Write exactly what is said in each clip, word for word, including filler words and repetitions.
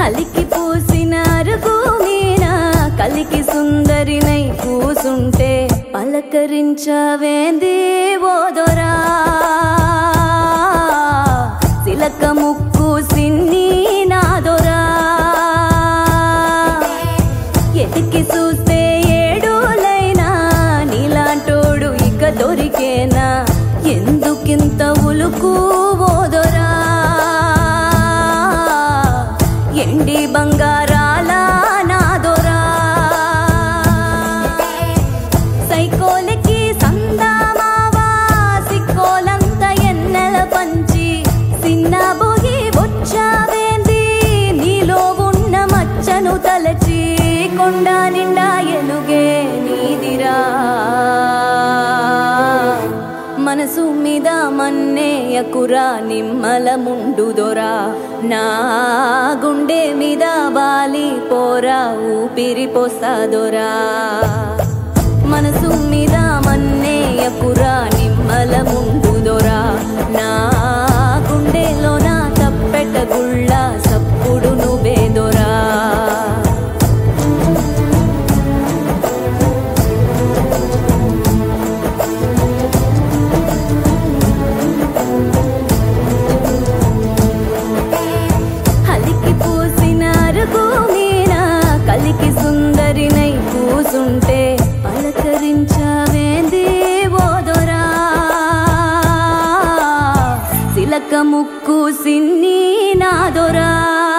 అలికి పూసిన అరుగు మీన కలికి సుందరినై కూసుంటే పలకరించవేంది ఓదొరా సిలక ముక్కు సిన్ని నాదొరా ఎతికి చూస్తే ఏడులైనా నీలాంటోడు ఇక దొరికేనా ఎందుకింత ఉలుకు ఓదొరా ఎండి బంగారాల నాదొరా సైకోలకి సందామావా సిక్కోలంత ఎన్నెల పంచి సిన్న బొగి వచ్చావేంది నీలో ఉన్న మచ్చను తలచి కొండ నిండా ఎలుగే నీదిరా మనసు మీద మన్నేయకురా నిమ్మల ముండుదొరా నా గుండె మీద వాలి పోరా ఊపిరి పోసాదొరా మనసు మీద మన్నేయకురా నిమ్మల ముండుదొరా నా గుండెలో నా తప్పెట గుళ్ళ సప్పుడు నువ్వేదొరా కలికి సుందరినై కూసుంటే పలకరించవేంది ఓదొరా సిలక ముక్కు సిన్ని నాదొరా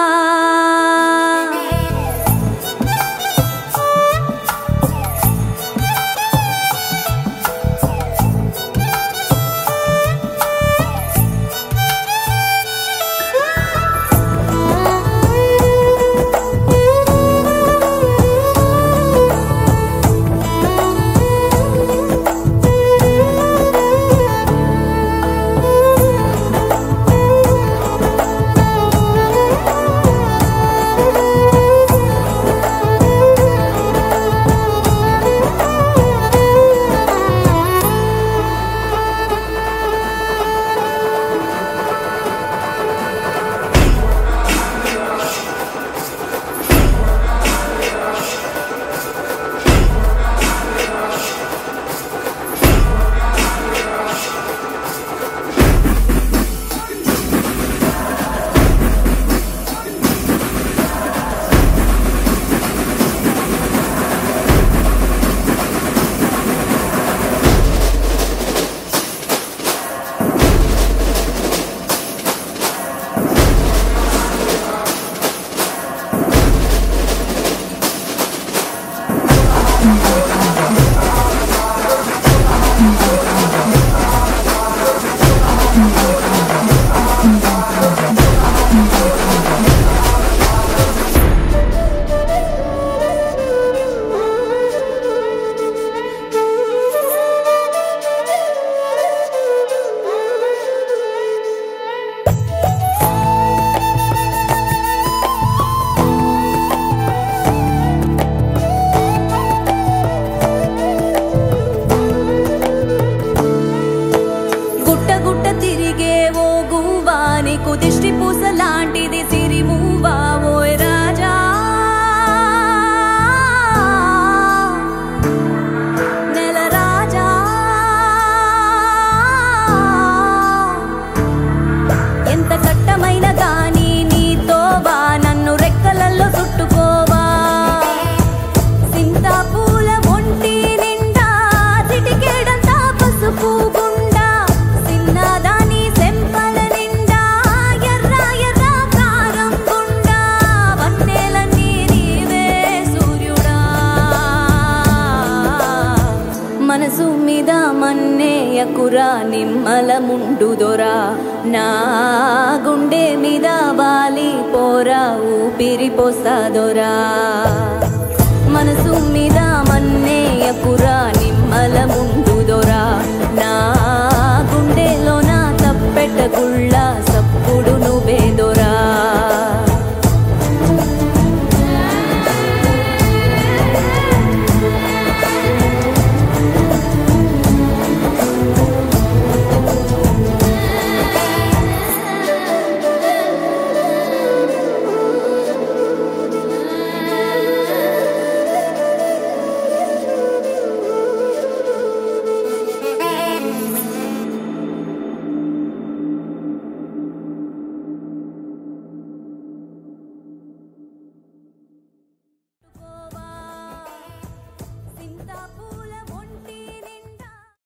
దిష్టి పూస లాంటిది సిరిమూవా ఓయ్ రాజా నెల రాజా ఎంత కట్టమైన గాని నీతో వా నన్ను రెక్కలల్లో చుట్టుకోవా సింతా పూల ఒంటి నిండా చిటికేడంతా పసుపు గుండా సిన్నదాని సెంపల మనసు మీద మన్నేయకురా నిమ్మల ముండుదొరా నా గుండె మీద వాలి పోరా ఊపిరి పోసాదొరా మనసు మీద మన్నేయకురా నిమ్మల ముండుదొరా నా గుండెలో నా తప్పెట గుళ్ళ